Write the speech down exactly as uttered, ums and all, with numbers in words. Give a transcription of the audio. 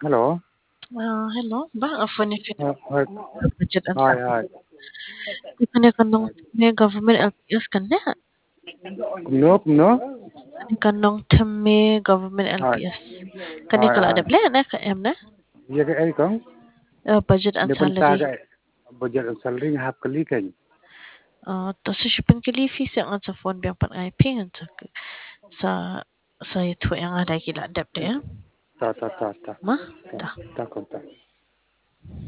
Hello. Ah, hello. Ba ang funny Uh, hi. budget ang sa Hi, hi. kani kanong may government L P S kana. Kumno, kumno? Kani kanong temi government Hi. L P S. Kani Hi, kala hi. ada plan na ka em na. Iya ke ai kong? Uh, budget and Dia pun salary. saga budget ang salary nga hap kali kan. Uh, to sa shipping kili fees ang sa phone biang pan I P sa sa sa itu yang ada gila adap de. Ta ta ta ta. Ma Ta ta. ta kong ta.